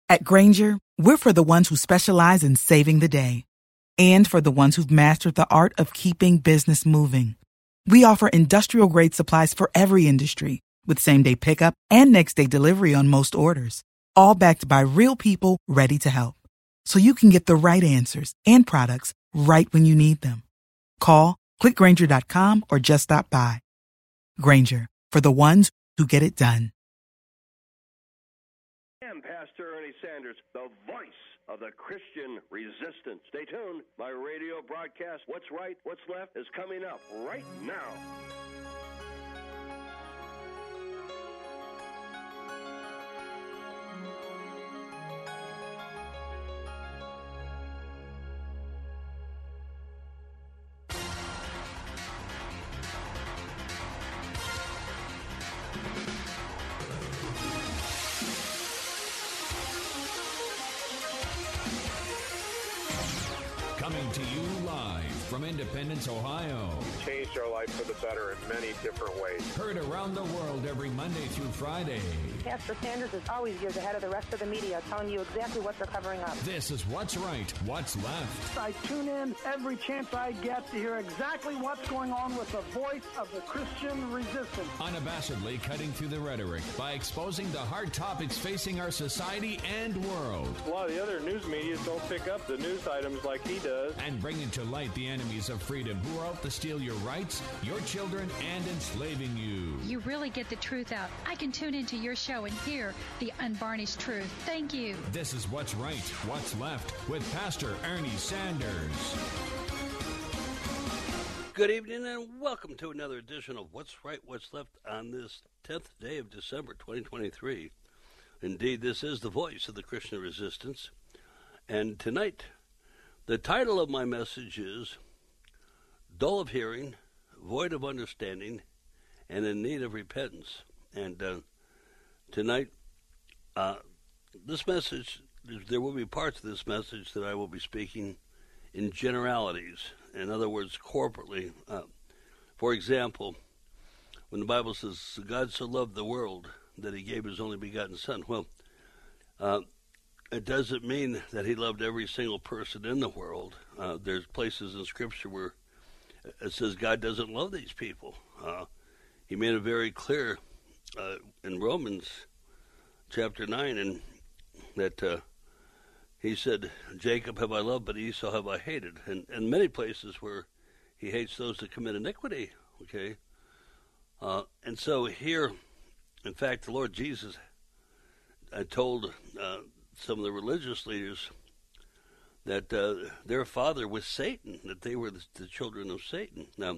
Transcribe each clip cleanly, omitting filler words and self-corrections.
At Granger, we're for the ones who specialize in saving the day and for the ones who've mastered the art of keeping business moving. We offer industrial-grade supplies for every industry with same-day pickup and next-day delivery on most orders, all backed by real people ready to help. So you can get the right answers and products right when you need them. Call, clickgranger.com, or just stop by. Granger, for the ones who get it done. I'm Pastor Ernie Sanders, the voice of the Christian resistance. Stay tuned. My radio broadcast, What's Right, What's Left, is coming up right now. Coming to you live from Independence, Ohio. You've changed our life for the better in many different ways. Heard around the world every Monday through Friday. Pastor Sanders is always years ahead of the rest of the media, telling you exactly what they're covering up. This is What's Right, What's Left. I tune in every chance I get to hear exactly what's going on with the voice of the Christian resistance. Unabashedly cutting through the rhetoric by exposing the hard topics facing our society and world. A lot of the other news media don't pick up the news items like he does. And bringing to light the enemies of freedom who are out to steal your rights, your children, and enslaving you. You really get the truth out. I can tune into your show and hear the unvarnished truth. Thank you. This is What's Right, What's Left with Pastor Ernie Sanders. Good evening and welcome to another edition of What's Right, What's Left on this 10th day of December 2023. Indeed, this is the voice of the Christian resistance. And tonight, the title of my message is Dull of Hearing, Void of Understanding, and in Need of Repentance. And tonight, this message, there will be parts of this message that I will be speaking in generalities. In other words, corporately. For example, when the Bible says, God so loved the world that he gave his only begotten Son. Well, it doesn't mean that he loved every single person in the world. There's places in Scripture where it says God doesn't love these people. He made it very clear in Romans chapter 9 and that he said, Jacob have I loved, but Esau have I hated. And many places where he hates those that commit iniquity. Okay, and so here, in fact, the Lord Jesus told some of the religious leaders that their father was Satan, that they were the children of Satan. Now,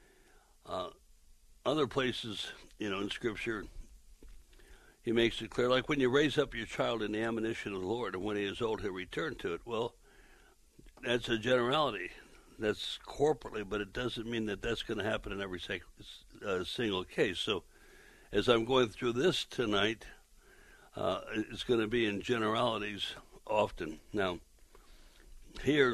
other places, in Scripture, he makes it clear, like when you raise up your child in the admonition of the Lord, and when he is old, he'll return to it. Well, that's a generality. That's corporately, but it doesn't mean that that's going to happen in every single case. So as I'm going through this tonight, it's going to be in generalities often. Now, here,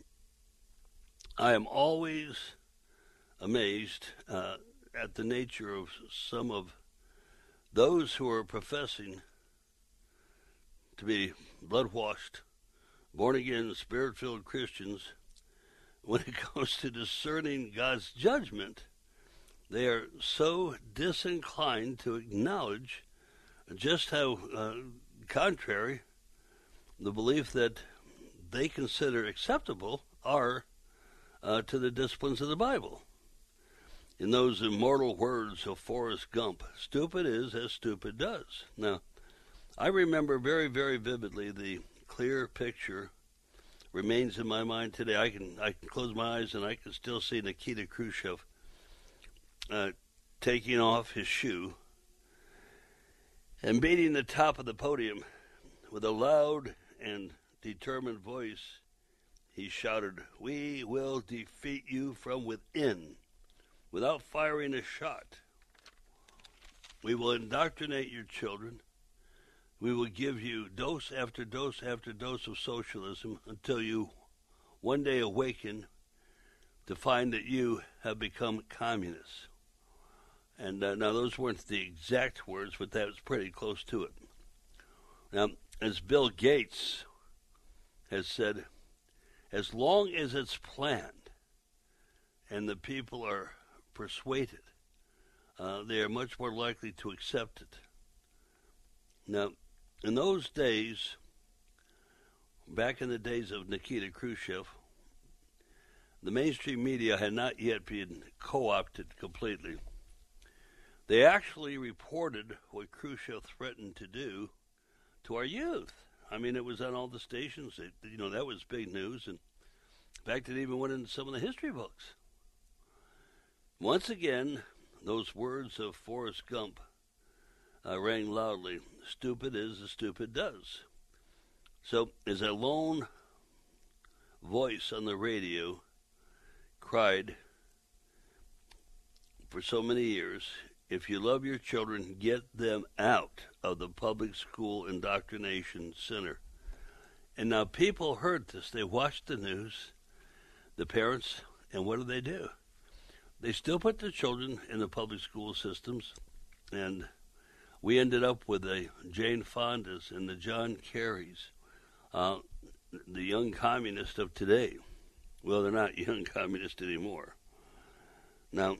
I am always amazed at the nature of some of those who are professing to be blood-washed, born-again, Spirit-filled Christians. When it comes to discerning God's judgment, they are so disinclined to acknowledge just how contrary the belief that they consider acceptable are to the disciplines of the Bible. In those immortal words of Forrest Gump, stupid is as stupid does. Now, I remember very, very vividly the clear picture remains in my mind today. I can close my eyes and I can still see Nikita Khrushchev taking off his shoe and beating the top of the podium with a loud and determined voice. He shouted, "We will defeat you from within without firing a shot. We will indoctrinate your children. We will give you dose after dose after dose of socialism until you one day awaken to find that you have become communists." And now those weren't the exact words, but that was pretty close to it. Now, as Bill Gates has said, as long as it's planned and the people are persuaded, they are much more likely to accept it. Now, in those days, back in the days of Nikita Khrushchev, the mainstream media had not yet been co-opted completely. They actually reported what Khrushchev threatened to do to our youth. I mean, it was on all the stations. That was big news. And in fact, it even went into some of the history books. Once again, those words of Forrest Gump rang loudly. Stupid is as stupid does. So, as a lone voice on the radio cried for so many years, if you love your children, get them out of the public school indoctrination center. And now people heard this. They watched the news, the parents, and what do? They still put their children in the public school systems, and we ended up with the Jane Fondas and the John Kerrys, the young communists of today. Well, they're not young communists anymore. Now,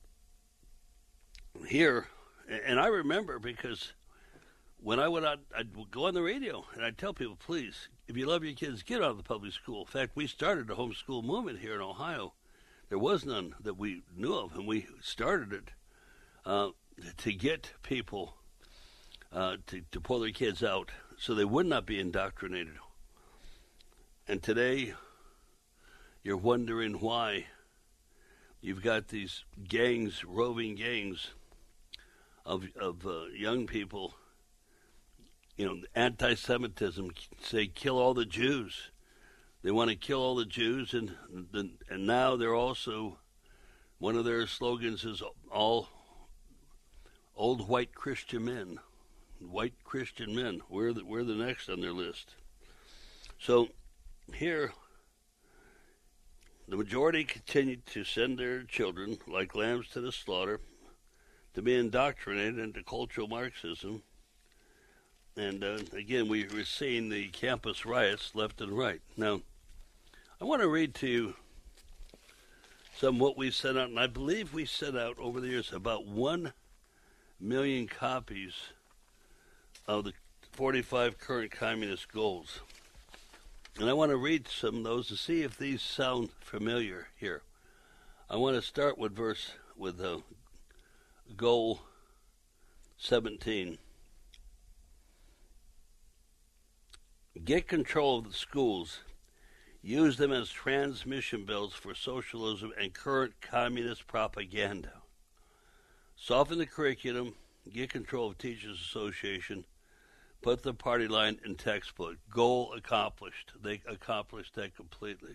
here, and I remember because when I went out, I'd go on the radio and I'd tell people, please, if you love your kids, get out of the public school. In fact, we started a homeschool movement here in Ohio. There was none that we knew of, and we started it to get people to pull their kids out so they would not be indoctrinated. And today, you're wondering why you've got these gangs, roving gangs of young people, anti-Semitism, say kill all the Jews. They want to kill all the Jews, and now they're also, one of their slogans is all old white Christian men. White Christian men. We're the next on their list. So here, the majority continue to send their children like lambs to the slaughter to be indoctrinated into cultural Marxism. And again, we were seeing the campus riots left and right. Now, I want to read to you some what we sent out, and I believe we sent out over the years about 1 million copies of the 45 current communist goals. And I want to read some of those to see if these sound familiar here. I want to start with goal 17. Get control of the schools. Use them as transmission belts for socialism and current communist propaganda. Soften the curriculum. Get control of Teachers Association. Put the party line in textbook. Goal accomplished. They accomplished that completely.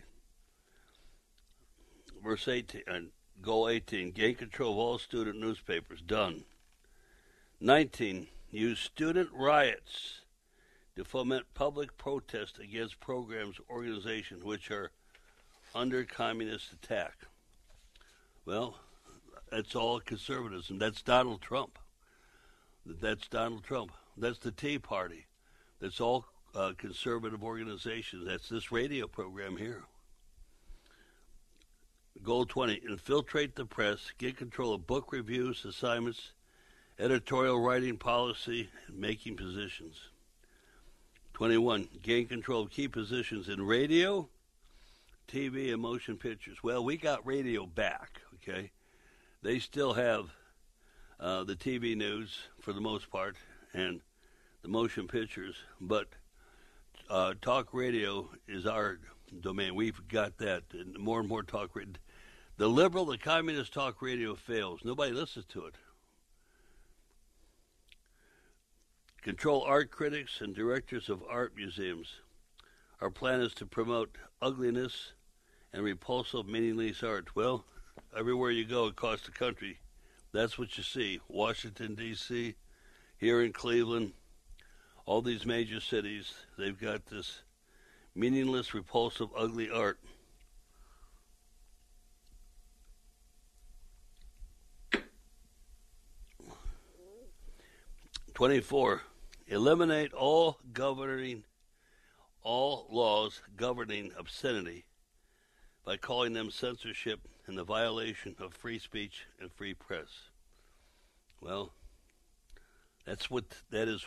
Verse 18, goal 18, gain control of all student newspapers. Done. 19, use student riots to foment public protest against programs, organizations which are under communist attack. Well, that's all conservatism. That's Donald Trump. That's Donald Trump. That's the Tea Party. That's all conservative organizations. That's this radio program here. Goal 20, infiltrate the press, get control of book reviews, assignments, editorial writing, policy, and making positions. 21, gain control of key positions in radio, TV, and motion pictures. Well, we got radio back, okay? They still have the TV news for the most part and the motion pictures, but talk radio is our domain. We've got that, and more talk radio. The liberal, the communist talk radio fails. Nobody listens to it. Control art critics and directors of art museums. Our plan is to promote ugliness and repulsive, meaningless art. Well, everywhere you go across the country, that's what you see. Washington, D.C., here in Cleveland, all these major cities, they've got this meaningless, repulsive, ugly art. '24, eliminate all laws governing obscenity by calling them censorship and the violation of free speech and free press. Well, that is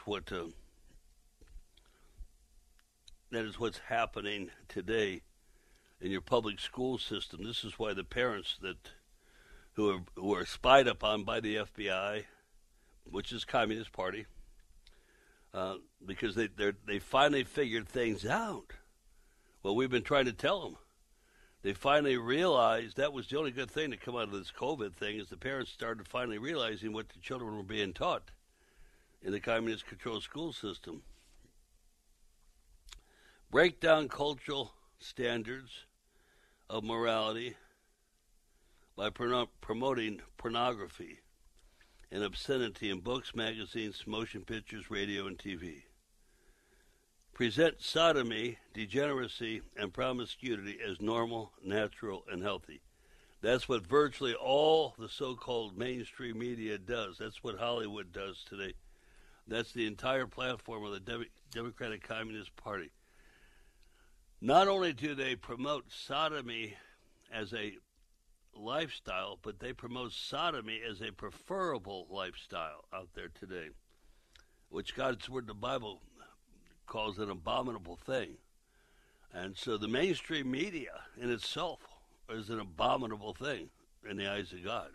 what's happening today in your public school system. This is why the parents who are spied upon by the FBI, which is Communist Party, because they finally figured things out. Well, we've been trying to tell them. They finally realized that was the only good thing to come out of this COVID thing, is the parents started finally realizing what the children were being taught in the communist-controlled school system. Break down cultural standards of morality by promoting pornography and obscenity in books, magazines, motion pictures, radio, and TV. Present sodomy, degeneracy, and promiscuity as normal, natural, and healthy. That's what virtually all the so-called mainstream media does. That's what Hollywood does today. That's the entire platform of the Democratic Communist Party. Not only do they promote sodomy as a lifestyle, but they promote sodomy as a preferable lifestyle out there today, which God's Word, the Bible, calls an abominable thing. And so the mainstream media in itself is an abominable thing in the eyes of God.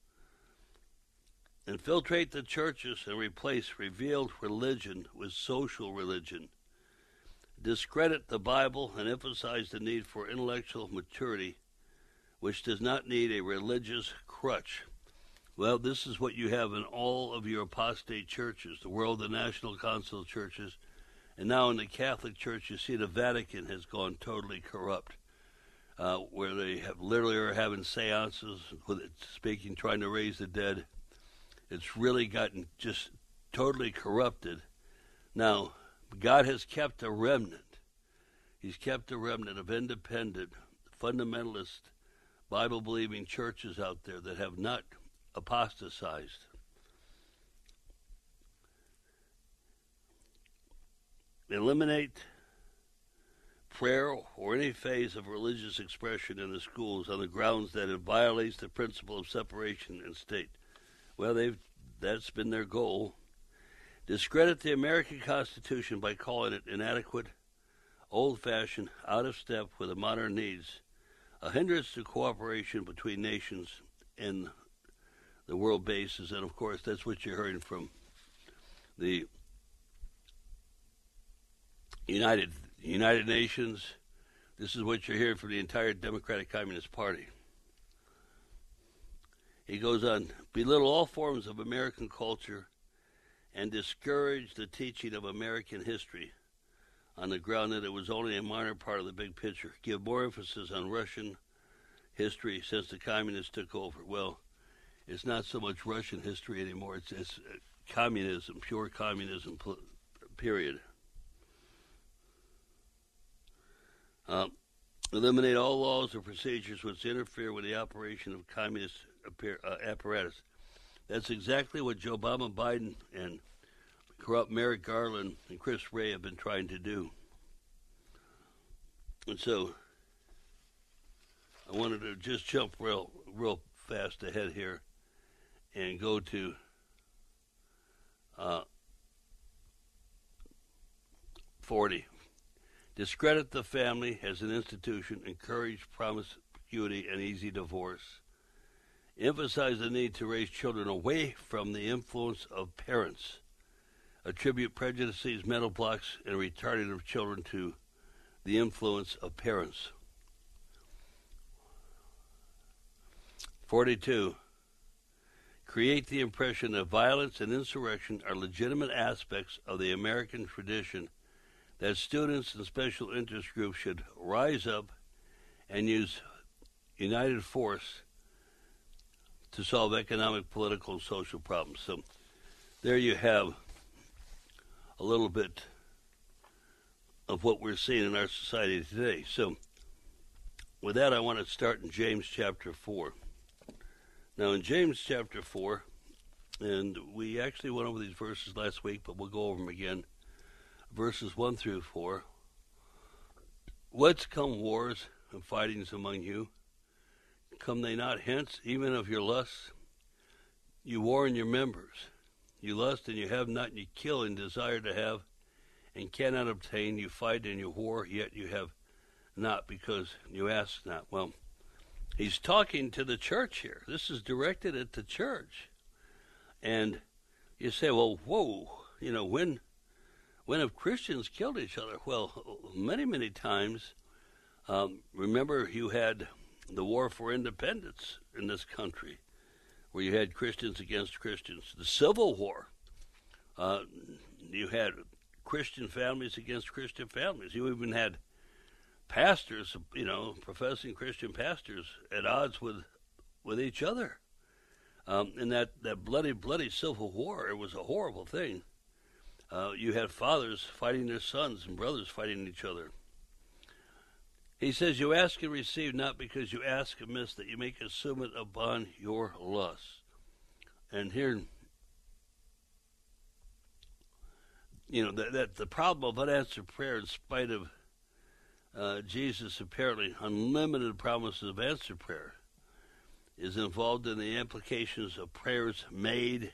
Infiltrate the churches and replace revealed religion with social religion. Discredit the Bible and emphasize the need for intellectual maturity, which does not need a religious crutch. Well, this is what you have in all of your apostate churches, the World and National Council churches, and now in the Catholic Church, you see the Vatican has gone totally corrupt, where they literally are having seances with it speaking, trying to raise the dead. It's really gotten just totally corrupted. Now, God has kept a remnant. He's kept a remnant of independent, fundamentalist, Bible-believing churches out there that have not apostatized. Eliminate prayer or any phase of religious expression in the schools on the grounds that it violates the principle of separation in state. Well, that's been their goal. Discredit the American Constitution by calling it inadequate, old-fashioned, out of step with the modern needs, a hindrance to cooperation between nations and the world bases. And, of course, that's what you're hearing from the United Nations. This is what you're hearing from the entire Democratic Communist Party. He goes on, belittle all forms of American culture and discourage the teaching of American history on the ground that it was only a minor part of the big picture. Give more emphasis on Russian history since the communists took over. Well, it's not so much Russian history anymore. It's communism, pure communism, period. Eliminate all laws or procedures which interfere with the operation of communist apparatus. That's exactly what Joe Biden and corrupt Merrick Garland and Chris Wray have been trying to do. And so I wanted to just jump real fast ahead here and go to .40. Discredit the family as an institution, encourage promiscuity and easy divorce. Emphasize the need to raise children away from the influence of parents. Attribute prejudices, mental blocks, and retarding of children to the influence of parents. 42. Create the impression that violence and insurrection are legitimate aspects of the American tradition, that students and special interest groups should rise up and use united force to solve economic, political, and social problems. So there you have a little bit of what we're seeing in our society today. So with that, I want to start in James chapter 4. Now in James chapter 4, And we actually went over these verses last week, but we'll go over them again. Verses 1 through 4. Whence come wars and fightings among you? Come they not hence, even of your lusts? You war in your members. You lust and you have not, and you kill and desire to have, and cannot obtain. You fight and you war, yet you have not, because you ask not. Well, he's talking to the church here. This is directed at the church. And you say, well, whoa, when have Christians killed each other? Well, many, many times. Remember, you had the war for independence in this country, where you had Christians against Christians. The Civil War, you had Christian families against Christian families. You even had pastors, professing Christian pastors at odds with each other. In that bloody Civil War, it was a horrible thing. You had fathers fighting their sons and brothers fighting each other. He says, you ask and receive not because you ask amiss, that you may consume it upon your lusts. And here, that the problem of unanswered prayer, in spite of Jesus' apparently unlimited promises of answered prayer, is involved in the implications of prayers made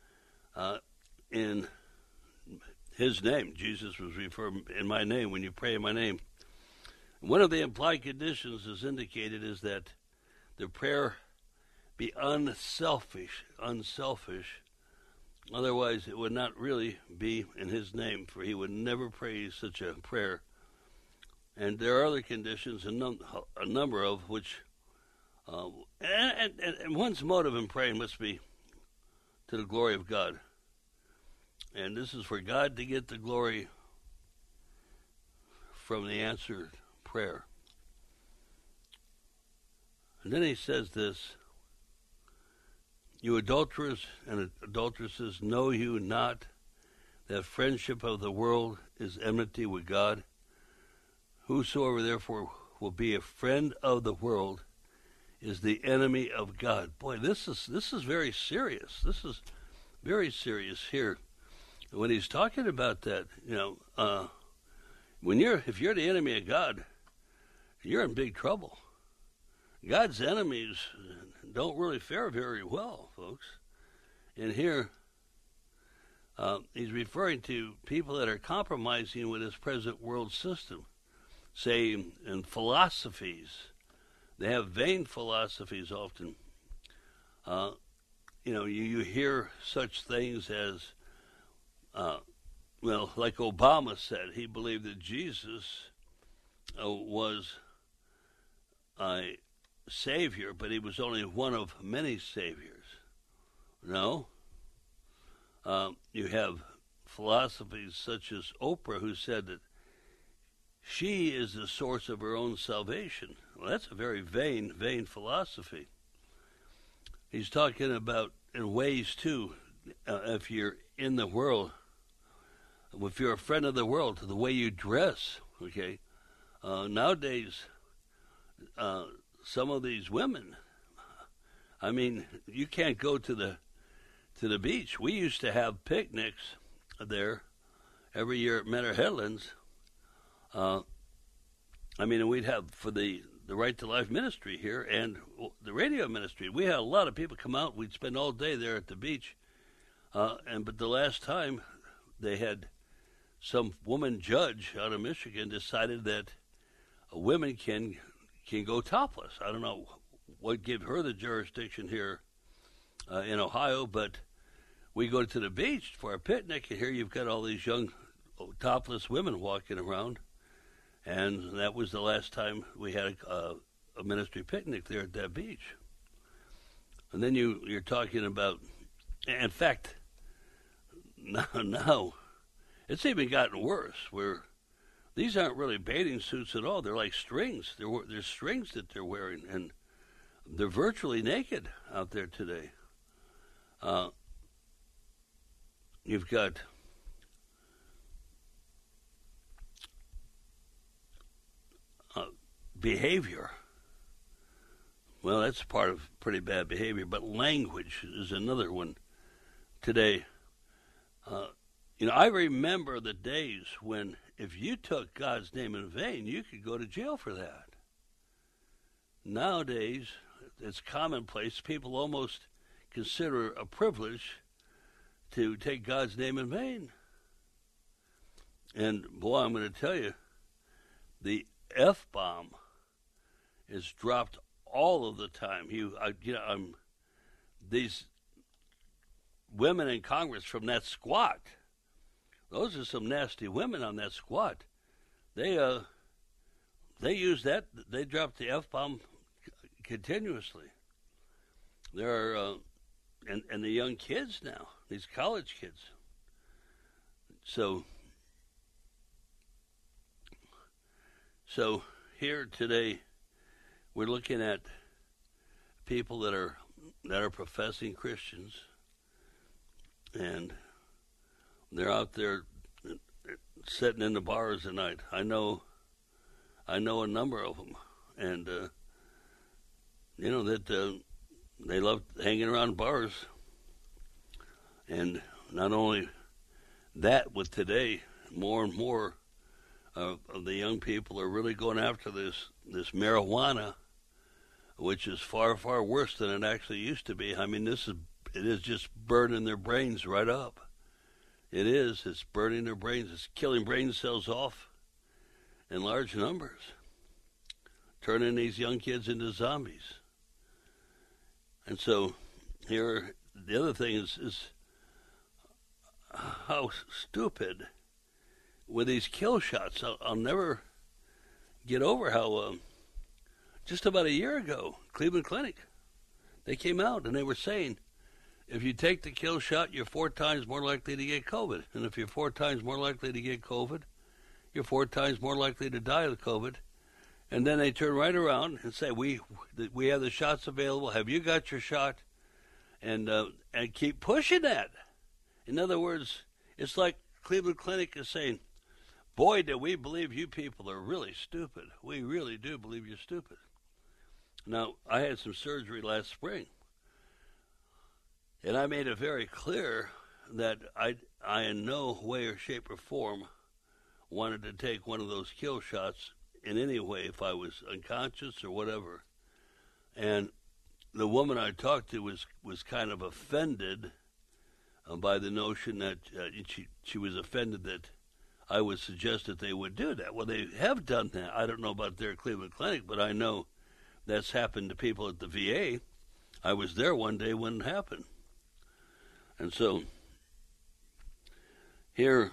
in his name. Jesus was referring in my name, when you pray in my name. One of the implied conditions is indicated is that the prayer be unselfish. Otherwise, it would not really be in his name, for he would never pray such a prayer. And there are other conditions, a number of which, and one's motive in praying must be to the glory of God. And this is for God to get the glory from the answered prayer. And then he says this, you adulterers and adulteresses, know you not that friendship of the world is enmity with God? Whosoever therefore will be a friend of the world is the enemy of God. Boy, this is very serious. This is very serious here. When he's talking about that, if you're the enemy of God, you're in big trouble. God's enemies don't really fare very well, folks. And here, he's referring to people that are compromising with his present world system. Say, in philosophies, they have vain philosophies often. You hear such things as, like Obama said, he believed that Jesus was a savior, but he was only one of many saviors. No. You have philosophies such as Oprah, who said that she is the source of her own salvation. Well, that's a very vain philosophy. He's talking about in ways, too, if you're in the world, if you're a friend of the world, the way you dress, okay? Nowadays, some of these women, you can't go to the beach. We used to have picnics there every year at Menor Headlands. We'd have for the Right to Life ministry here and the radio ministry. We had a lot of people come out. We'd spend all day there at the beach. But the last time they had some woman judge out of Michigan decided that women can go topless. I don't know what gave her the jurisdiction here in Ohio, but we go to the beach for a picnic, and here you've got all these young topless women walking around. And that was the last time we had a ministry picnic there at that beach. And then you're talking about, in fact, now it's even gotten worse, where these aren't really bathing suits at all. They're like strings. They're strings that they're wearing, and they're virtually naked out there today. You've got behavior. Well, that's part of pretty bad behavior, but language is another one. today. I remember the days when if you took God's name in vain, you could go to jail for that. Nowadays, it's commonplace. People almost consider a privilege to take God's name in vain. And boy, I'm going to tell you, the F-bomb is dropped all of the time. These women in Congress from that squad, those are some nasty women on that squad. They use that. They drop the F-bomb continuously. There are and the young kids now, these college kids. So here today, we're looking at people that are professing Christians, and they're out there sitting in the bars at night. I know a number of them, and that they love hanging around bars. And not only that, with today, more and more of the young people are really going after this marijuana, which is far, far worse than it actually used to be. I mean, it is just burning their brains right up. It is. It's burning their brains. It's killing brain cells off in large numbers, turning these young kids into zombies. And so here, the other thing is how stupid with these kill shots. I'll never get over how just about a year ago, Cleveland Clinic, they came out and they were saying, if you take the kill shot, you're 4 times more likely to get COVID. And if you're 4 times more likely to get COVID, you're 4 times more likely to die of COVID. And then they turn right around and say, we have the shots available. Have you got your shot? And keep pushing that. In other words, it's like Cleveland Clinic is saying, boy, do we believe you people are really stupid. We really do believe you're stupid. Now, I had some surgery last spring, and I made it very clear that I in no way or shape or form wanted to take one of those kill shots in any way if I was unconscious or whatever. And the woman I talked to was kind of offended by the notion that she was offended that I would suggest that they would do that. Well, they have done that. I don't know about their Cleveland Clinic, but I know that's happened to people at the VA. I was there one day when it happened. And so here,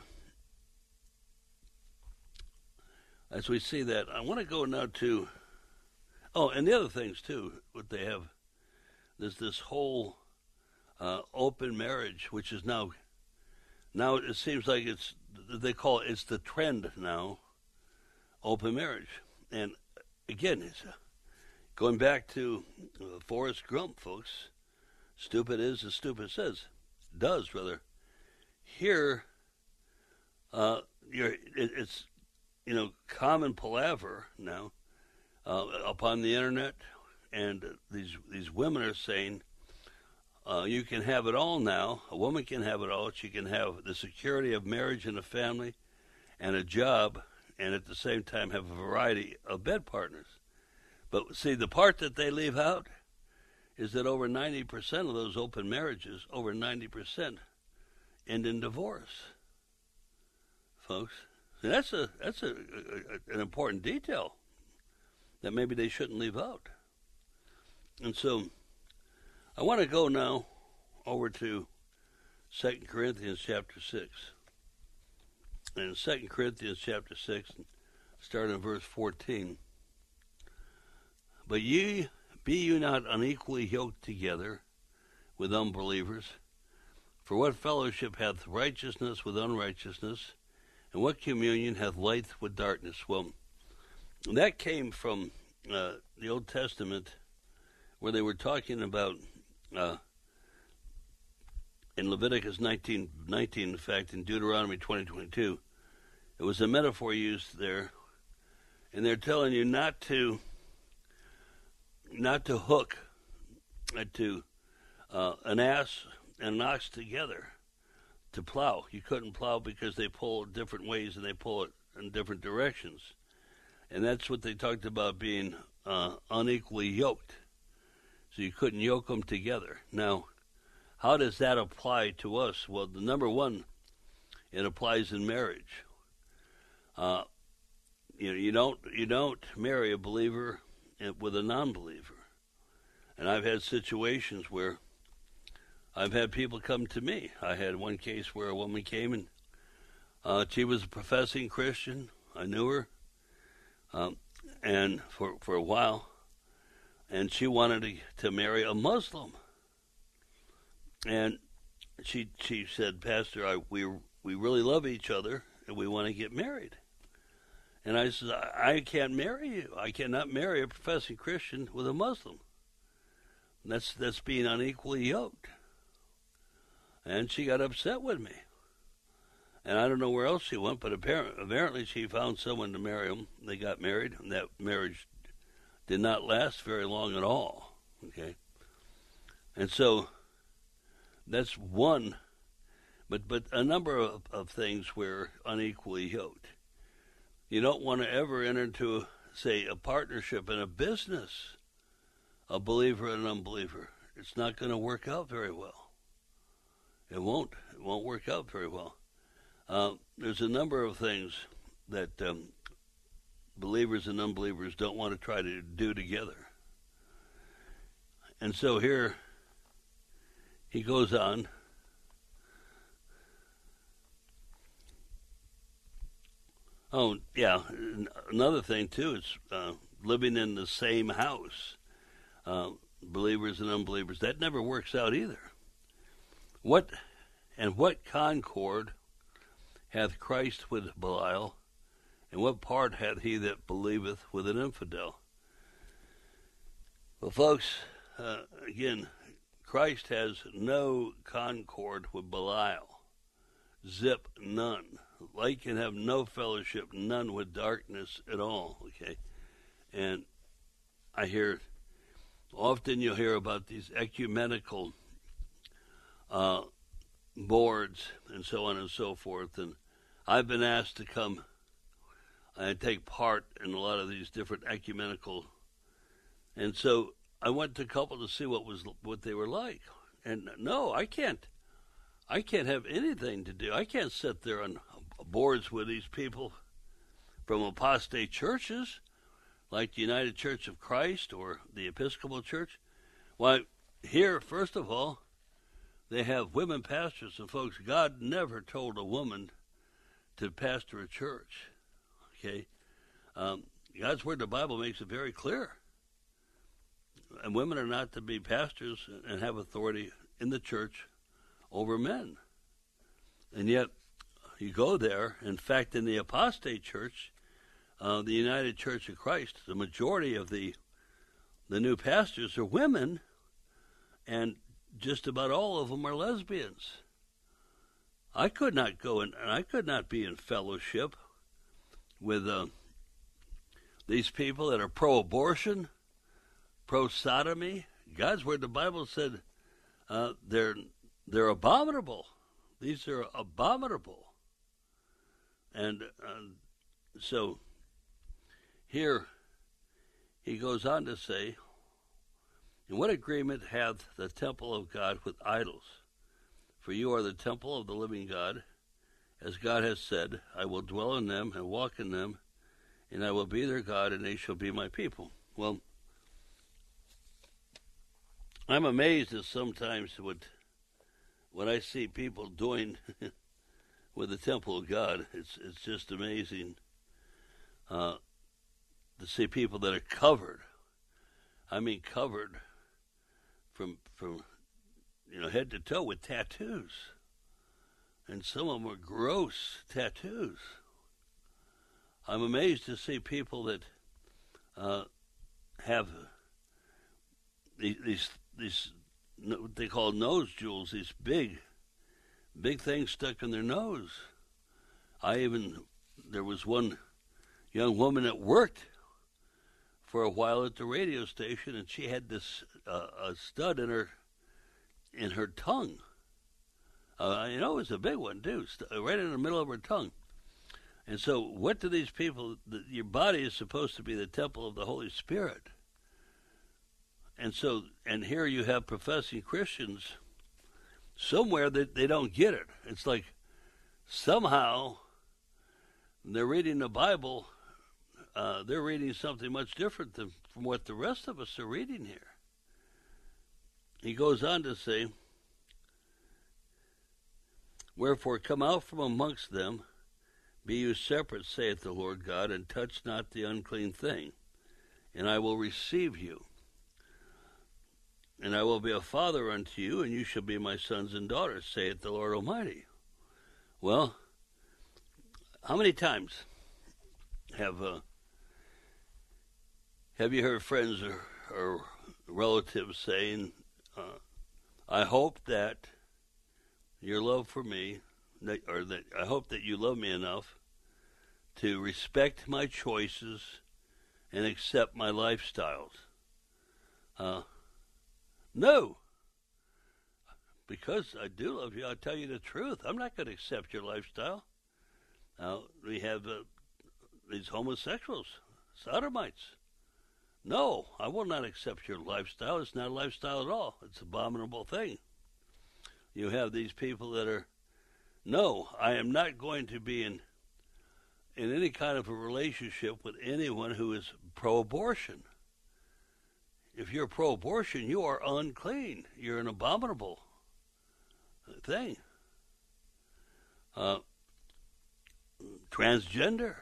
as we see that, I want to go now to, and the other things too, what they have, there's this whole open marriage, which is now it seems like they call it's the trend now, open marriage. And again, it's going back to Forrest Gump, folks. Stupid is as stupid does. Here, it's common palaver now upon the internet, and these women are saying you can have it all now. A woman can have it all. She can have the security of marriage and a family and a job, and at the same time have a variety of bed partners. But see, the part that they leave out is that over 90% of those open marriages, over 90%, end in divorce, folks. And that's an important detail that maybe they shouldn't leave out. And so I want to go now over to 2 Corinthians chapter 6. And in 2 Corinthians chapter 6, starting in verse 14. But be you not unequally yoked together with unbelievers? For what fellowship hath righteousness with unrighteousness? And what communion hath light with darkness? Well, that came from the Old Testament, where they were talking about in Leviticus 19, in fact, in Deuteronomy 20:22, it was a metaphor used there, and they're telling you not to hook to an ass an ox together to plow. You couldn't plow because they pull different ways and they pull it in different directions. And that's what they talked about being unequally yoked. So you couldn't yoke them together. Now, how does that apply to us? Well, the number one, it applies in marriage. You don't marry a believer with a non-believer. And I've had situations where I've had people come to me. I had one case where a woman came and she was a professing Christian. I knew her, and for a while, and she wanted to marry a Muslim. And she said, Pastor, we really love each other and we want to get married. And I said, I can't marry you. I cannot marry a professing Christian with a Muslim. And that's being unequally yoked. And she got upset with me. And I don't know where else she went, but apparently she found someone to marry him. They got married, and that marriage did not last very long at all. Okay? And so that's one, but a number of things where unequally yoked. You don't want to ever enter into, say, a partnership in a business, a believer and an unbeliever. It's not going to work out very well. It won't work out very well. There's a number of things that believers and unbelievers don't want to try to do together. And so here he goes on. Oh, yeah, another thing, too, is living in the same house, believers and unbelievers. That never works out either. What concord hath Christ with Belial, and what part hath he that believeth with an infidel? Well, folks, again, Christ has no concord with Belial. Zip, none. Light can have no fellowship, none with darkness at all, okay? And often you'll hear about these ecumenical boards and so on and so forth, and I've been asked to come and take part in a lot of these different ecumenical, and so I went to a couple to see what they were like, and no, I can't have anything to do. I can't sit there on boards with these people from apostate churches like the United Church of Christ or the Episcopal Church. Why, here, first of all, they have women pastors, and folks, God never told a woman to pastor a church, okay? God's Word, the Bible, makes it very clear. And women are not to be pastors and have authority in the church over men. And yet, you go there, in fact, in the apostate church, the United Church of Christ, the majority of the new pastors are women, and just about all of them are lesbians. I could not go in, and I could not be in fellowship with these people that are pro-abortion, pro-sodomy. God's Word, the Bible said, they're abominable. These are abominable. And so here he goes on to say, "In what agreement hath the temple of God with idols? For you are the temple of the living God. As God has said, I will dwell in them and walk in them, and I will be their God, and they shall be my people." Well, I'm amazed at sometimes what I see people doing with the temple of God. It's just amazing to see people that are covered. I mean, covered from head to toe with tattoos, and some of them are gross tattoos. I'm amazed to see people that have these what they call nose jewels, these big things stuck in their nose. There was one young woman that worked for a while at the radio station, and she had this a stud in her tongue, It was a big one, too, right in the middle of her tongue. And so what do these people, your body is supposed to be the temple of the Holy Spirit. And so, and here you have professing Christians somewhere that they don't get it. It's like somehow they're reading the Bible, they're reading something much different from what the rest of us are reading here. He goes on to say, "Wherefore come out from amongst them, be you separate, saith the Lord God, and touch not the unclean thing, and I will receive you. And I will be a father unto you, and you shall be my sons and daughters, saith the Lord Almighty." Well, how many times have you heard friends or relatives saying, "I hope that your love for me, I hope that you love me enough to respect my choices and accept my lifestyles"? No. Because I do love you, I'll tell you the truth. I'm not going to accept your lifestyle. Now, we have these homosexuals, sodomites. No, I will not accept your lifestyle. It's not a lifestyle at all. It's an abominable thing. You have these people that are, no, I am not going to be in any kind of a relationship with anyone who is pro-abortion. If you're pro-abortion, you are unclean. You're an abominable thing. Transgender.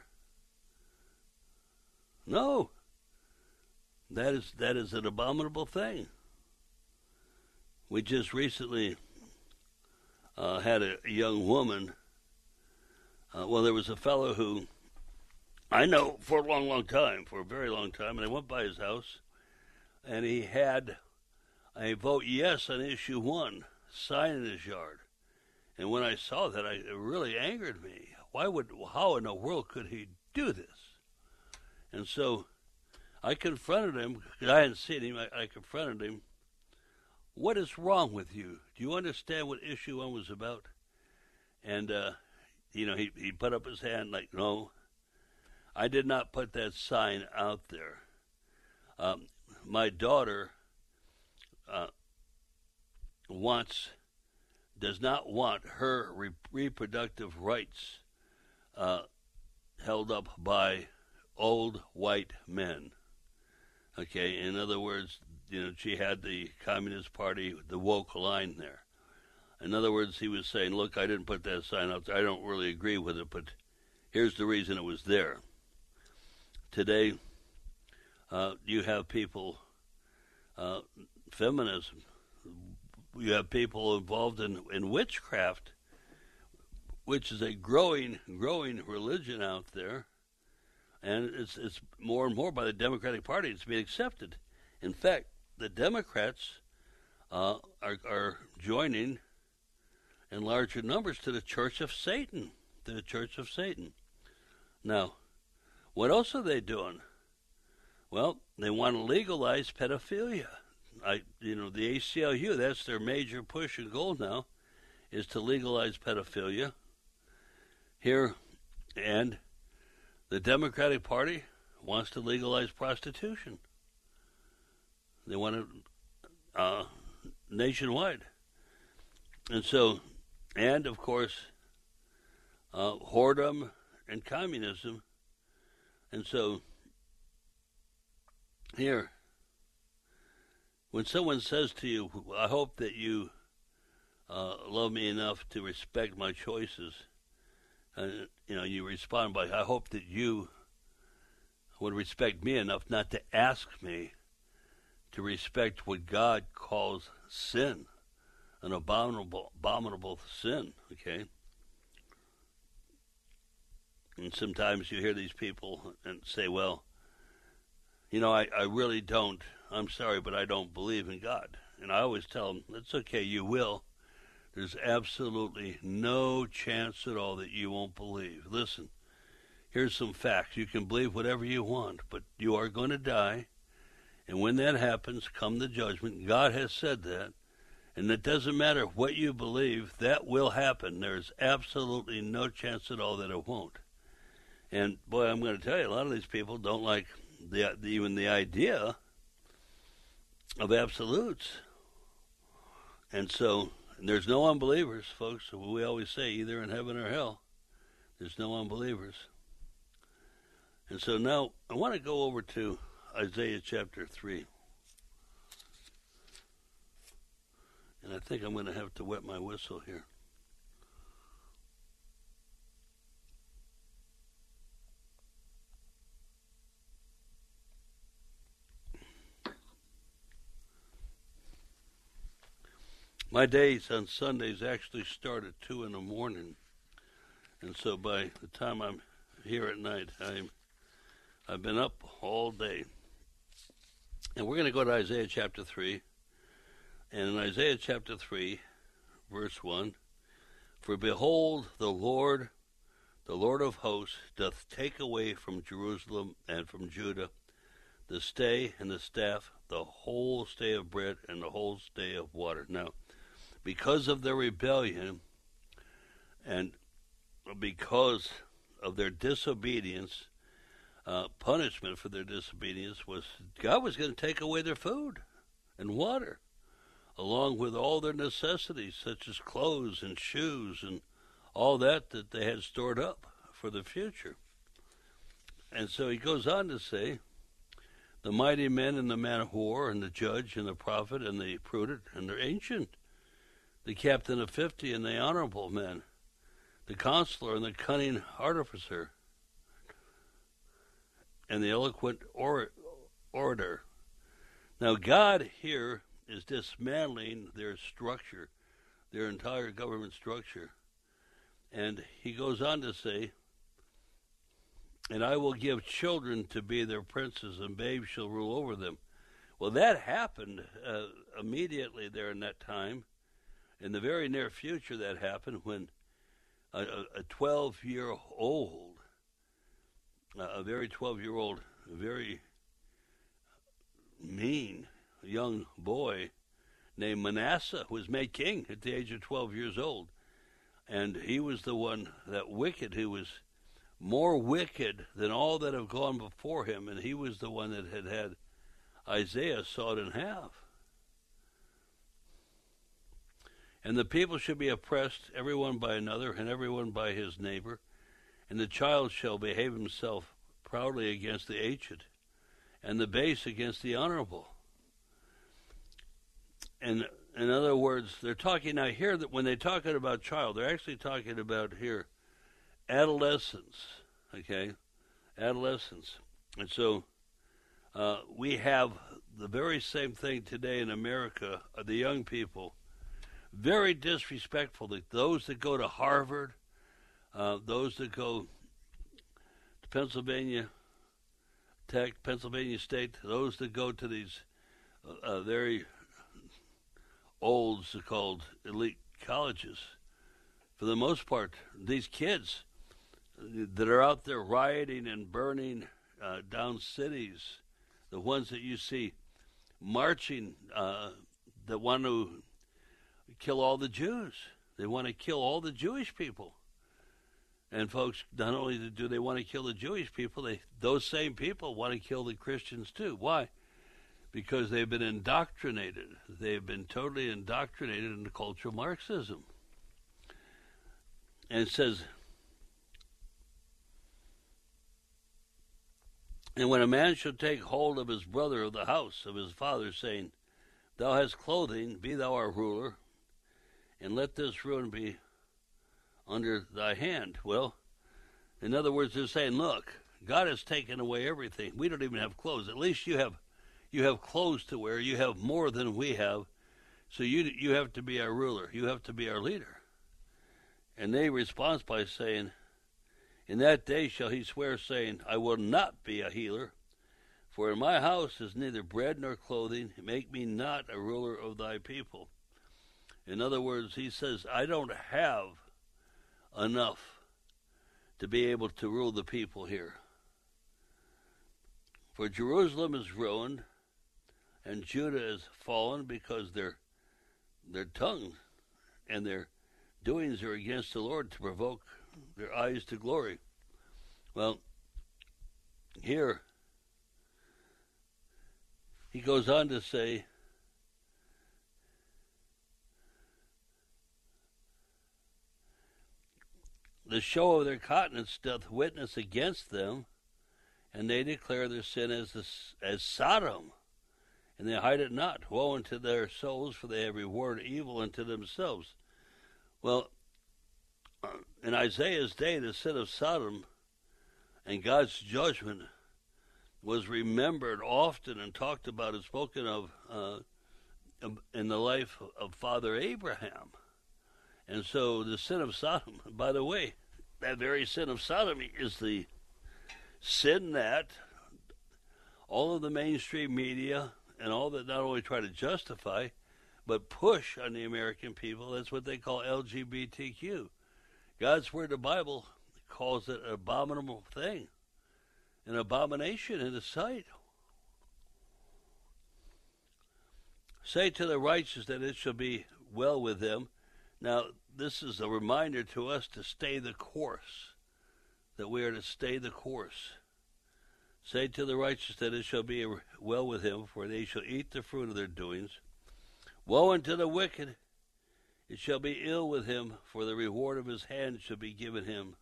No. That is an abominable thing. We just recently had a young woman. There was a fellow who I know for a very long time, and I went by his house, and he had a vote yes on issue 1 sign in his yard. And when I saw that, it really angered me. How in the world could he do this? And so I confronted him, because I hadn't seen him. I confronted him. What is wrong with you? Do you understand what issue 1 was about? And, he put up his hand like, no, I did not put that sign out there. My daughter does not want her reproductive rights held up by old white men. Okay, in other words, she had the Communist Party, the woke line there. In other words, he was saying, look, I didn't put that sign out there. I don't really agree with it, but here's the reason it was there. Today, you have people, feminism. You have people involved in witchcraft, which is a growing religion out there, and it's more and more by the Democratic Party. It's being accepted. In fact, the Democrats are joining in larger numbers to the Church of Satan. Now, what else are they doing? Well, they want to legalize pedophilia. The ACLU, that's their major push and goal now, is to legalize pedophilia here. And the Democratic Party wants to legalize prostitution. They want it nationwide. And so, and of course, whoredom and communism. And so, here, when someone says to you, I hope that you love me enough to respect my choices, you respond by, I hope that you would respect me enough not to ask me to respect what God calls sin, an abominable sin, okay? And sometimes you hear these people and say, well, I really don't, I'm sorry, but I don't believe in God. And I always tell them, it's okay, you will. There's absolutely no chance at all that you won't believe. Listen, here's some facts. You can believe whatever you want, but you are going to die. And when that happens, come the judgment. God has said that. And it doesn't matter what you believe, that will happen. There's absolutely no chance at all that it won't. And, boy, I'm going to tell you, a lot of these people don't like even the idea of absolutes. And so there's no unbelievers, folks. We always say either in heaven or hell. There's no unbelievers. And so now I want to go over to Isaiah chapter 3. And I think I'm going to have to wet my whistle here. My days on Sundays actually start at 2 in the morning. And so by the time I'm here at night, I've been up all day. And we're going to go to Isaiah chapter 3. And in Isaiah chapter 3, verse 1, for behold, the Lord of hosts, doth take away from Jerusalem and from Judah the stay and the staff, the whole stay of bread and the whole stay of water. Now, because of their rebellion and because of their disobedience, punishment for their disobedience was God was going to take away their food and water, along with all their necessities, such as clothes and shoes and all that they had stored up for the future. And so he goes on to say, the mighty men and the man of war and the judge and the prophet and the prudent and the ancient, the captain of 50 and the honorable men, the counselor and the cunning artificer, and the eloquent orator. Now God here is dismantling their structure, their entire government structure. And he goes on to say, and I will give children to be their princes, and babes shall rule over them. Well, that happened immediately there in that time. In the very near future, that happened when a 12-year-old, a very 12-year-old, very mean young boy named Manasseh was made king at the age of 12 years old. And he was the one, that wicked, who was more wicked than all that have gone before him. And he was the one that had Isaiah sawed in half. And the people shall be oppressed, everyone by another, and everyone by his neighbor. And the child shall behave himself proudly against the aged, and the base against the honorable. And in other words, they're talking now here that when they're talking about child, they're actually talking about here adolescence, okay? Adolescence. And so we have the very same thing today in America, the young people, very disrespectful. Those that go to Harvard, those that go to Pennsylvania Tech, Pennsylvania State, those that go to these very old so-called elite colleges, for the most part, these kids that are out there rioting and burning down cities, the ones that you see marching that want to kill all the Jews. They want to kill all the Jewish people. And folks, not only do they want to kill the Jewish people, those same people want to kill the Christians too. Why? Because they've been indoctrinated. They've been totally indoctrinated into cultural Marxism. And it says, and when a man shall take hold of his brother of the house of his father, saying, thou hast clothing, be thou our ruler, and let this ruin be under thy hand. Well, in other words, they're saying, look, God has taken away everything. We don't even have clothes. At least you have clothes to wear. You have more than we have. So you have to be our ruler. You have to be our leader. And they respond by saying, in that day shall he swear, saying, I will not be a healer, for in my house is neither bread nor clothing. Make me not a ruler of thy people. In other words, he says, I don't have enough to be able to rule the people here. For Jerusalem is ruined, and Judah is fallen, because their tongue and their doings are against the Lord to provoke their eyes to glory. Well, here he goes on to say, the show of their countenance doth witness against them, and they declare their sin as Sodom, and they hide it not. Woe unto their souls, for they have rewarded evil unto themselves. Well, in Isaiah's day, the sin of Sodom and God's judgment was remembered often and talked about and spoken of in the life of Father Abraham. And so the sin of Sodom, by the way, that very sin of Sodom is the sin that all of the mainstream media and all that not only try to justify, but push on the American people. That's what they call LGBTQ. God's Word, the Bible, calls it an abominable thing, an abomination in His sight. Say to the righteous that it shall be well with them. Now, this is a reminder to us to stay the course, that we are to stay the course. Say to the righteous that it shall be well with him, for they shall eat the fruit of their doings. Woe unto the wicked, it shall be ill with him, for the reward of his hand shall be given him.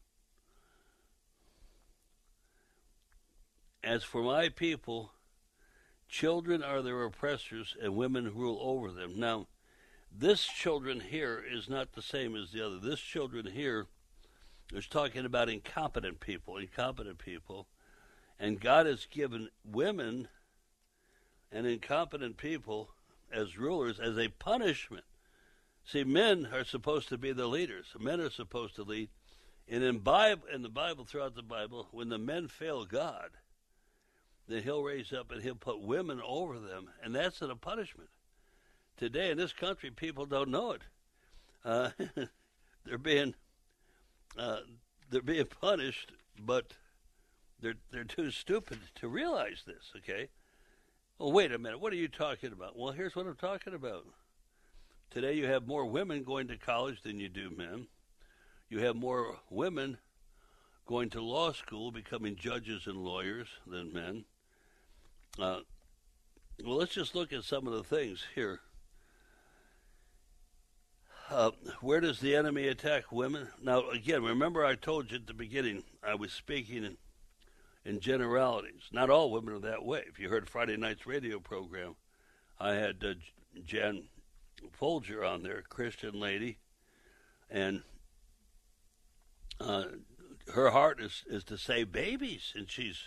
As for my people, children are their oppressors, and women rule over them. Now, this children here is not the same as the other. This children here is talking about incompetent people. And God has given women and incompetent people as rulers as a punishment. See, men are supposed to be the leaders. Men are supposed to lead. And in the Bible, throughout the Bible, when the men fail God, then He'll raise up and He'll put women over them. And that's a punishment. Today in this country, people don't know it. They're being punished, but they're too stupid to realize this. Okay. Well, wait a minute. What are you talking about? Well, here's what I'm talking about. Today, you have more women going to college than you do men. You have more women going to law school, becoming judges and lawyers than men. Well, let's just look at some of the things here. Where does the enemy attack women? Now, again, remember I told you at the beginning, I was speaking in generalities. Not all women are that way. If you heard Friday night's radio program, I had Jan Folger on there, Christian lady, and her heart is to save babies, and she's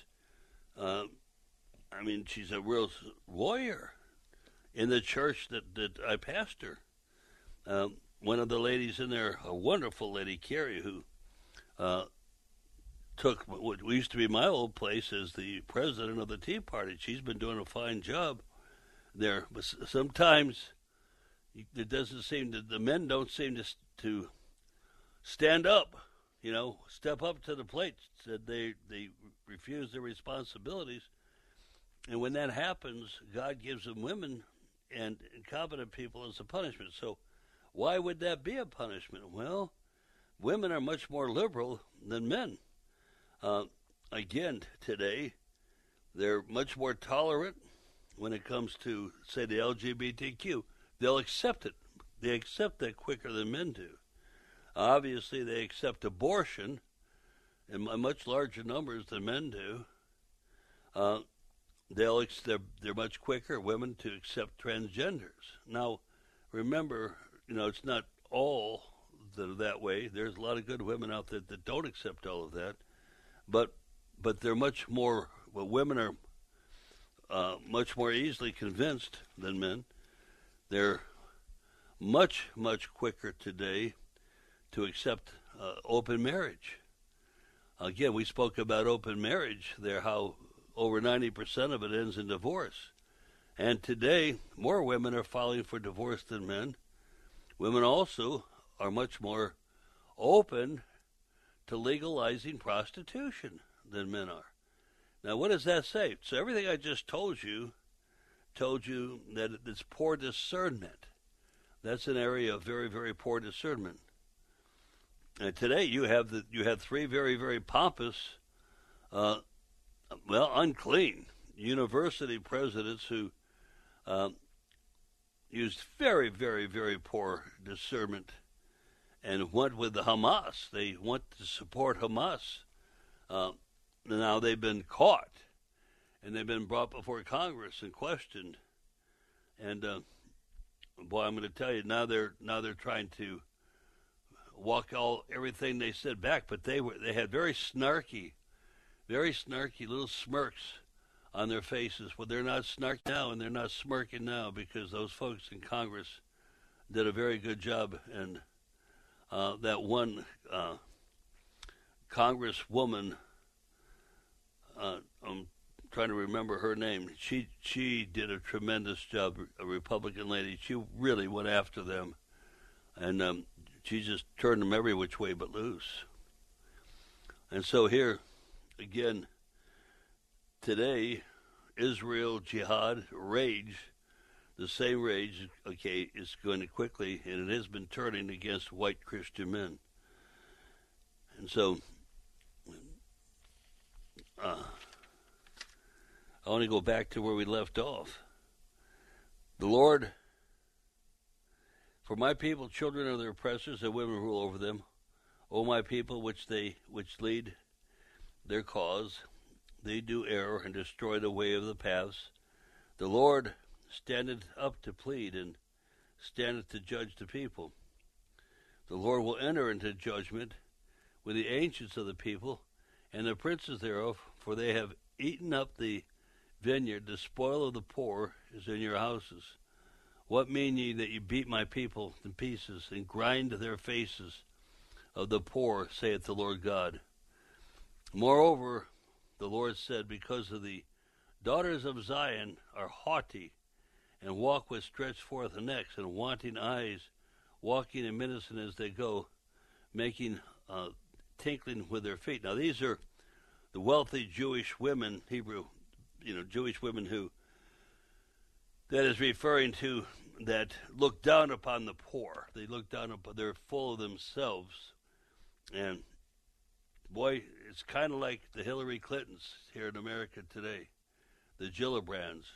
a real warrior in the church that I pastor. One of the ladies in there, a wonderful lady, Carrie, who took what used to be my old place as the president of the Tea Party. She's been doing a fine job there, but sometimes it doesn't seem that the men don't seem to stand up, step up to the plate. They refuse their responsibilities, and when that happens, God gives them women and incompetent people as a punishment. So why would that be a punishment? Well, women are much more liberal than men. Again, today, they're much more tolerant when it comes to, say, the LGBTQ. They'll accept it. They accept that quicker than men do. Obviously, they accept abortion in much larger numbers than men do. They're much quicker, women, to accept transgenders. Now, remember, it's not all that are that way. There's a lot of good women out there that don't accept all of that. But they're much more, women are much more easily convinced than men. They're much, much quicker today to accept open marriage. Again, we spoke about open marriage there, how over 90% of it ends in divorce. And today, more women are filing for divorce than men. Women also are much more open to legalizing prostitution than men are. Now, what does that say? So everything I just told you that it's poor discernment. That's an area of very, very poor discernment. And today you have three very, very pompous, unclean university presidents who used very, very, very poor discernment and went with the Hamas. They want to support Hamas. Now they've been caught, and they've been brought before Congress and questioned. And boy, I'm going to tell you, now they're trying to walk everything they said back. But they had very snarky little smirks on their faces. Well, they're not snarky now, and they're not smirking now, because those folks in Congress did a very good job. And that one Congresswoman, I'm trying to remember her name. She did a tremendous job, a Republican lady. She really went after them, and she just turned them every which way but loose. And so here, again, today, Israel jihad rage, the same rage, is going to quickly, and it has been turning against white Christian men. And so I want to go back to where we left off. The Lord, for my people, children are their oppressors, and women rule over them. O my people, which lead their cause, they do err and destroy the way of the paths. The Lord standeth up to plead, and standeth to judge the people. The Lord will enter into judgment with the ancients of the people, and the princes thereof, for they have eaten up the vineyard. The spoil of the poor is in your houses. What mean ye that you beat my people in pieces, and grind their faces of the poor, saith the Lord God? Moreover, the Lord said, because of the daughters of Zion are haughty, and walk with stretched forth necks, and wanting eyes, walking in innocent as they go, making tinkling with their feet. Now these are the wealthy Jewish women, Jewish women who, that is referring to, that look down upon the poor. They look down upon, they're full of themselves. And boy, it's kind of like the Hillary Clintons here in America today, the Gillibrands.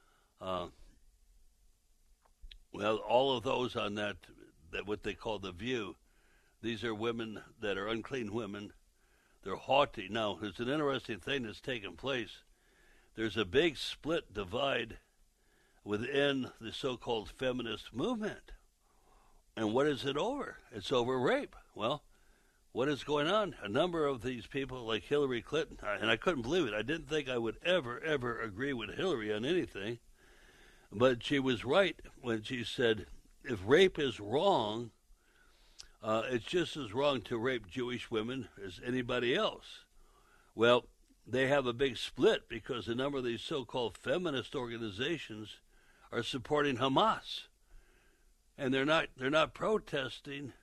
All of those on that what they call the View, these are women that are unclean women. They're haughty. Now, there's an interesting thing that's taken place. There's a big split divide within the so-called feminist movement. And what is it over? It's over rape. Well, what is going on? A number of these people, like Hillary Clinton, and I couldn't believe it. I didn't think I would ever agree with Hillary on anything. But she was right when she said, if rape is wrong, it's just as wrong to rape Jewish women as anybody else. Well, they have a big split because a number of these so-called feminist organizations are supporting Hamas, and they're not protesting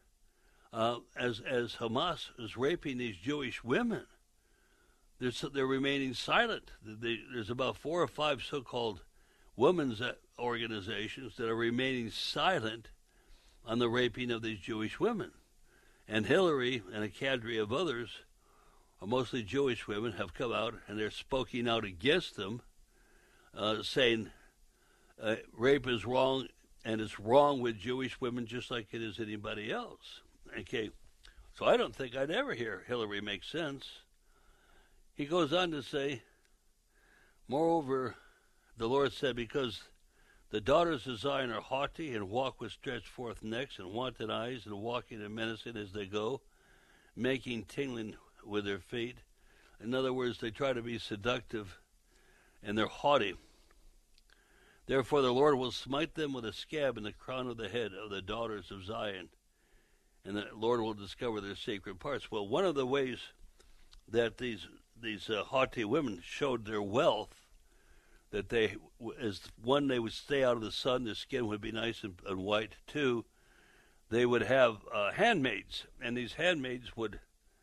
as Hamas is raping these Jewish women. They're remaining silent. There's about 4 or 5 so-called women's organizations that are remaining silent on the raping of these Jewish women. And Hillary and a cadre of others, mostly Jewish women, have come out and they're speaking out against them, saying rape is wrong, and it's wrong with Jewish women just like it is anybody else. Okay, so I don't think I'd ever hear Hillary make sense. He goes on to say, moreover, the Lord said, because the daughters of Zion are haughty, and walk with stretched forth necks, and wanted eyes, and walking and menacing as they go, making tingling with their feet. In other words, they try to be seductive, and they're haughty. Therefore the Lord will smite them with a scab in the crown of the head of the daughters of Zion, and the Lord will discover their sacred parts. Well, one of the ways that these haughty women showed their wealth, that they, as one, they would stay out of the sun, their skin would be nice and white. 2, they would have handmaids, and these handmaids would,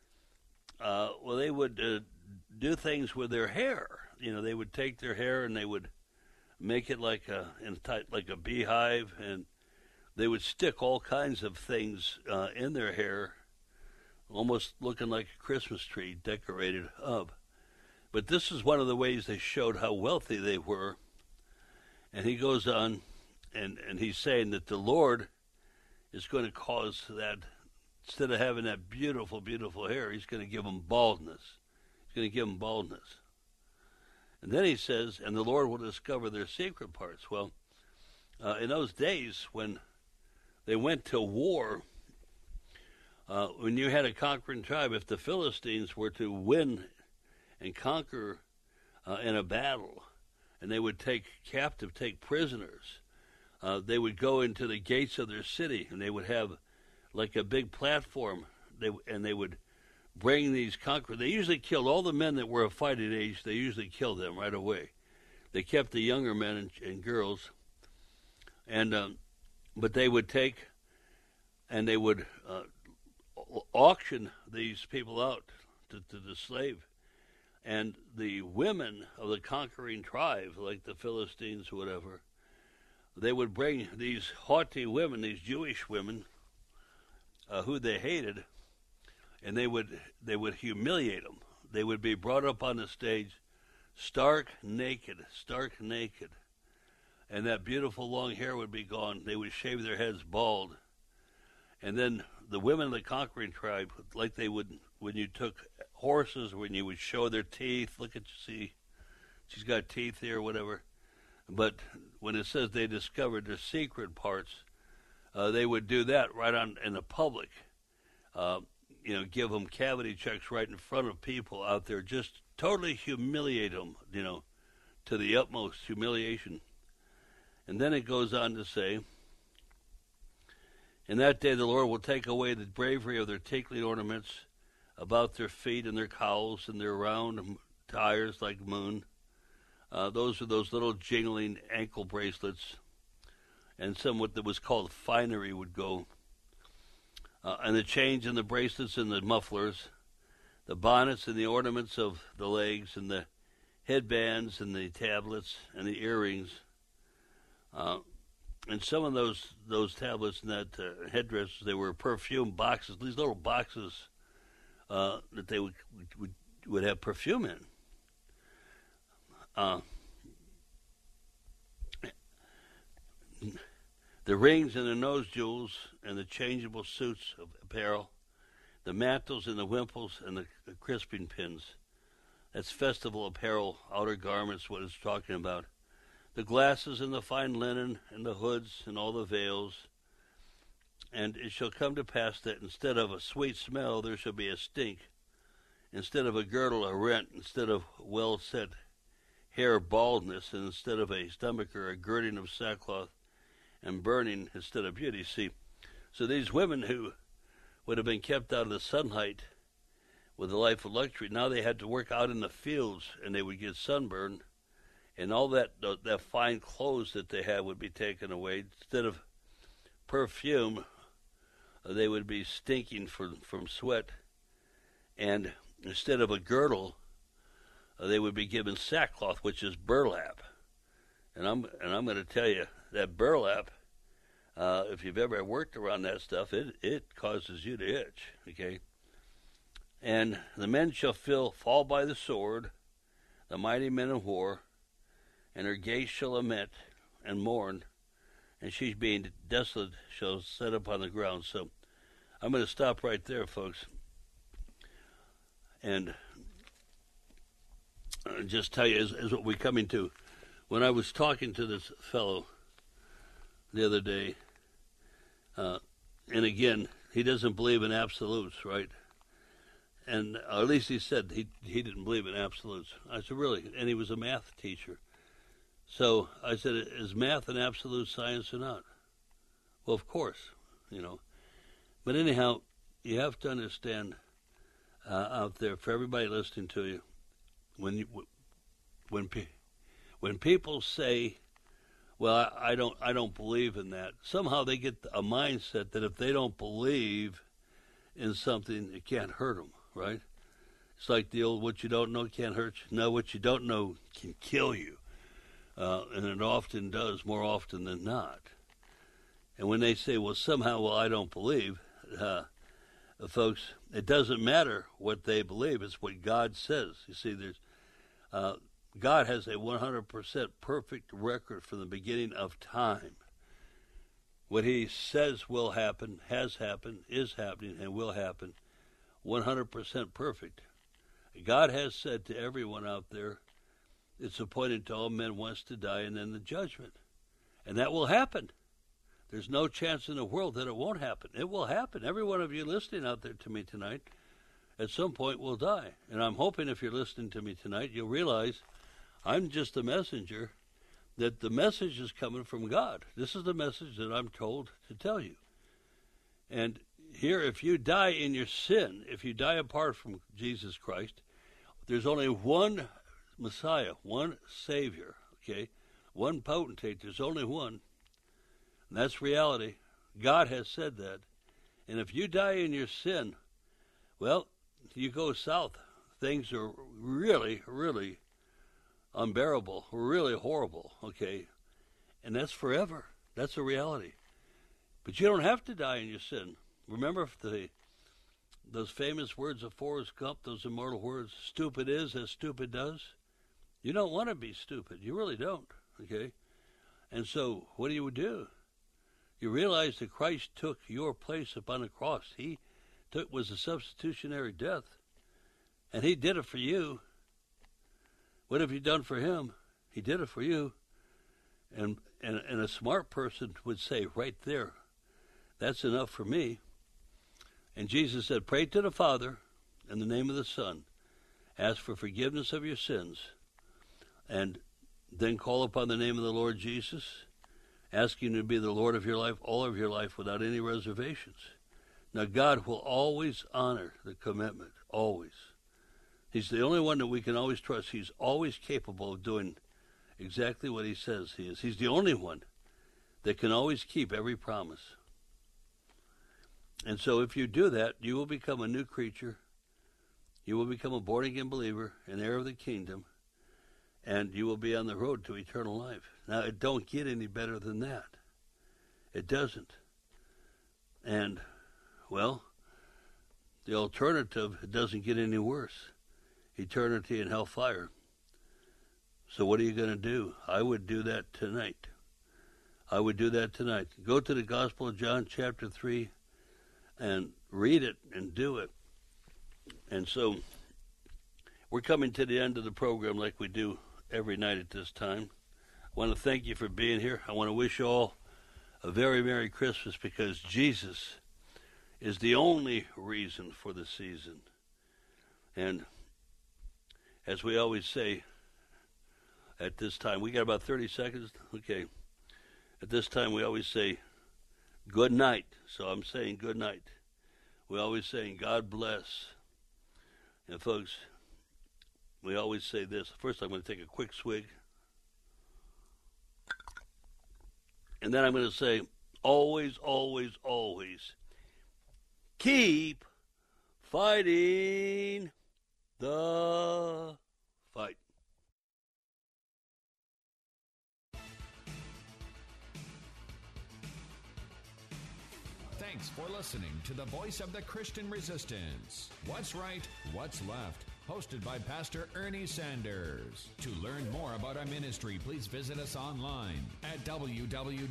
they would do things with their hair. They would take their hair and they would make it like a beehive, and they would stick all kinds of things in their hair, almost looking like a Christmas tree decorated up. But this is one of the ways they showed how wealthy they were. And he goes on, and he's saying that the Lord is going to cause that, instead of having that beautiful, beautiful hair, he's going to give them baldness. He's going to give them baldness. And then he says, and the Lord will discover their secret parts. Well, in those days when they went to war, when you had a conquering tribe, if the Philistines were to win and conquer in a battle, and they would take prisoners, they would go into the gates of their city, and they would have like a big platform, they would bring these conquerors. They usually killed all the men that were of fighting age. They usually killed them right away. They kept the younger men and girls, and but they would take and they would auction these people out to the slave. And the women of the conquering tribe, like the Philistines or whatever, they would bring these haughty women, these Jewish women, who they hated, and they would humiliate them. They would be brought up on the stage, stark naked, and that beautiful long hair would be gone. They would shave their heads bald, and then the women of the conquering tribe, like they would when you took horses, when you would show their teeth, look at, see, she's got teeth here, whatever. But when it says they discovered their secret parts, they would do that right on in the public. Give them cavity checks right in front of people out there, just totally humiliate them, to the utmost humiliation. And then it goes on to say, in that day the Lord will take away the bravery of their tinkling ornaments about their feet and their cowls and their round tires like moon. Those are those little jingling ankle bracelets, and some what that was called finery would go. And the chains and the bracelets and the mufflers, the bonnets and the ornaments of the legs and the headbands and the tablets and the earrings. And some of those tablets and that headdresses, they were perfume boxes, these little boxes that they would have perfume in. The rings and the nose jewels and the changeable suits of apparel, the mantles and the wimples and the crisping pins. That's festival apparel, outer garments, what it's talking about. The glasses and the fine linen and the hoods and all the veils. And it shall come to pass that instead of a sweet smell, there shall be a stink. Instead of a girdle, a rent. Instead of well-set hair, baldness. And instead of a stomacher, a girding of sackcloth and burning instead of beauty. See, so these women who would have been kept out of the sunlight with a life of luxury, now they had to work out in the fields, and they would get sunburned, and all that fine clothes that they had would be taken away. Instead of perfume, they would be stinking from sweat, and instead of a girdle, they would be given sackcloth, which is burlap. And I'm going to tell you that burlap, if you've ever worked around that stuff, it causes you to itch. Okay. And the men shall fall by the sword, the mighty men of war, and her gates shall lament and mourn, and she being desolate shall set upon the ground. So I'm going to stop right there, folks, and just tell you is what we're coming to. When I was talking to this fellow the other day, and again, he doesn't believe in absolutes, right? And or at least he said he didn't believe in absolutes. I said, really? And he was a math teacher. So I said, is math an absolute science or not? Well, of course, But anyhow, you have to understand out there, for everybody listening to you, when people say, well, I don't believe in that, somehow they get a mindset that if they don't believe in something, it can't hurt them, right? It's like the old, what you don't know can't hurt you. No, what you don't know can kill you. And it often does, more often than not. And when they say, well, somehow, I don't believe, folks, it doesn't matter what they believe. It's what God says. You see, God has a 100% perfect record from the beginning of time. What he says will happen, has happened, is happening, and will happen, 100% perfect. God has said to everyone out there, it's appointed to all men once to die and then the judgment. And that will happen. There's no chance in the world that it won't happen. It will happen. Every one of you listening out there to me tonight at some point will die. And I'm hoping if you're listening to me tonight, you'll realize I'm just a messenger, that the message is coming from God. This is the message that I'm told to tell you. And here, if you die in your sin, if you die apart from Jesus Christ, there's only one Messiah, one Savior, okay? One potentate, there's only one. And that's reality. God has said that. And if you die in your sin, well, you go south. Things are really, really unbearable, really horrible, okay? And that's forever. That's a reality. But you don't have to die in your sin. Remember those famous words of Forrest Gump, those immortal words, stupid is as stupid does? You don't want to be stupid. You really don't, okay? And so what do? You realize that Christ took your place upon the cross. He was a substitutionary death, and he did it for you. What have you done for him? He did it for you. And a smart person would say right there, that's enough for me. And Jesus said, pray to the Father in the name of the Son. Ask for forgiveness of your sins. And then call upon the name of the Lord Jesus, asking him to be the Lord of your life, all of your life, without any reservations. Now, God will always honor the commitment, always. He's the only one that we can always trust. He's always capable of doing exactly what he says he is. He's the only one that can always keep every promise. And so if you do that, you will become a new creature. You will become a born-again believer, an heir of the kingdom, and you will be on the road to eternal life. Now, it don't get any better than that. It doesn't. And, well, the alternative, it doesn't get any worse. Eternity in hellfire. So what are you going to do? I would do that tonight. I would do that tonight. Go to the Gospel of John, chapter 3, and read it and do it. And so we're coming to the end of the program like we do every night at this time. I want to thank you for being here. I want to wish you all a very Merry Christmas, because Jesus is the only reason for the season. And as we always say at this time, we got about 30 seconds? Okay. At this time, we always say good night. So I'm saying good night. We always saying God bless. And folks, we always say this. First, I'm going to take a quick swig. And then I'm going to say, always, always, always, keep fighting the fight. Thanks for listening to the Voice of the Christian Resistance. What's Right, What's Left? Hosted by Pastor Ernie Sanders. To learn more about our ministry, please visit us online at www.wrwl.org.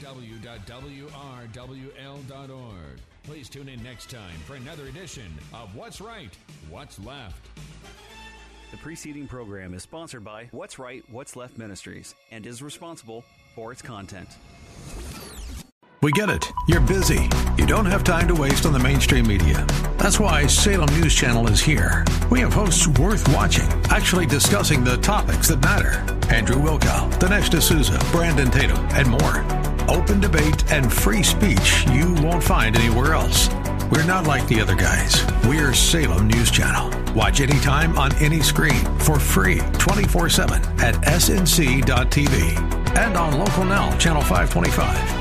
Please tune in next time for another edition of What's Right, What's Left. The preceding program is sponsored by What's Right, What's Left Ministries and is responsible for its content. We get it. You're busy. You don't have time to waste on the mainstream media. That's why Salem News Channel is here. We have hosts worth watching, actually discussing the topics that matter. Andrew Wilkow, Dinesh D'Souza, Brandon Tatum, and more. Open debate and free speech you won't find anywhere else. We're not like the other guys. We're Salem News Channel. Watch anytime on any screen for free 24/7 at snc.tv and on Local Now, Channel 525.